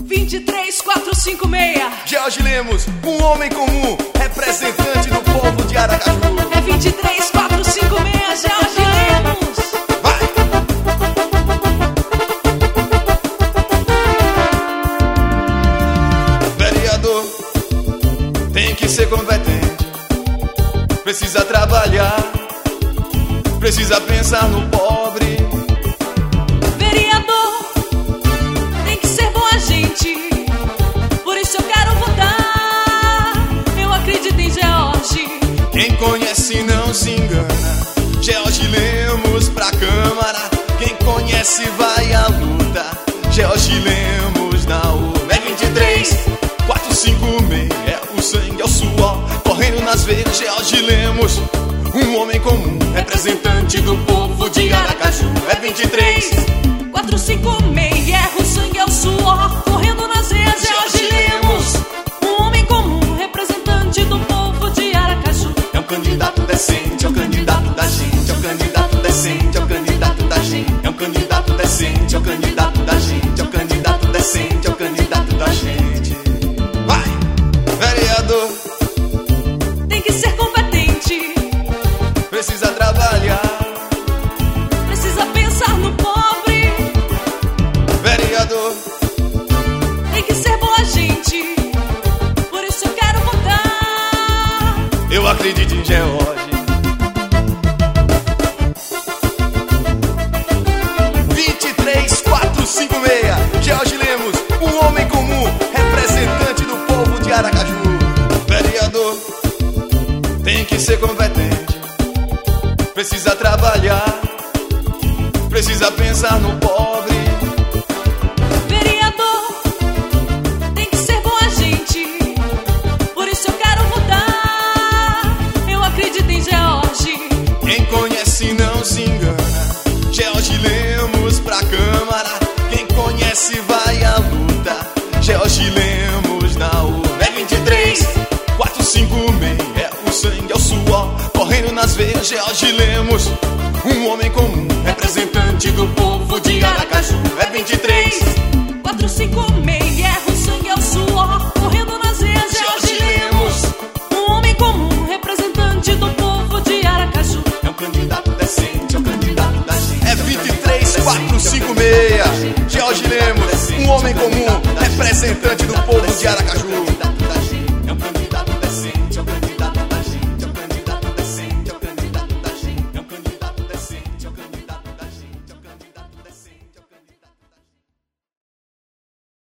23456. George Lemos, um homem comum, representante do povo de Aracaju. É 23456, George Lemos. Vai! Vereador tem que ser competente, precisa trabalhar, precisa pensar no pobre. Vereador tem que ser boa gente, por isso eu quero votar. Eu acredito em George. Quem conhece não se engana, George Lemos pra Câmara. Quem conhece vai à luta, George Lemos na urna. É 23456, é o sangue, é o suor correndo nas veias. George Lemos, um homem comum, representante do povo de Aracaju. É 23456, é o sangue, é o suor correndo nas veias. George Lemos, um homem comum, representante do povo de Aracaju. É um candidato decente, é o candidato da gente. É um candidato decente, é o candidato da gente. É um candidato decente, é o candidato da gente. É um candidato decente, é o candidato da gente. Vai! Vereador tem que ser competente, precisa trabalhar, precisa pensar no pobre. vereador Tem que ser boa gente, por isso eu quero votar. eu acredito em George. 23456, George Lemos, um homem comum, representante do povo de Aracaju. Vereador tem que ser competente, precisa trabalhar, precisa pensar no pobre. Vereador tem que ser boa gente, por isso eu quero votar. Eu acredito em George. Quem conhece não se engana, George Lemos pra Câmara. Quem conhece vai à luta, George Lemos na urna. É 23456, é o sangue, é o suor correndo nas veias. George Lemos, um homem comum, representante do povo de Aracaju. É 23456, é o sangue, é o suor correndo nas veias. George Lemos, um homem comum, representante do povo de Aracaju. é um candidato decente, é o candidato da gente. É 23456, George Lemos, um homem comum, representante do povo de Aracaju.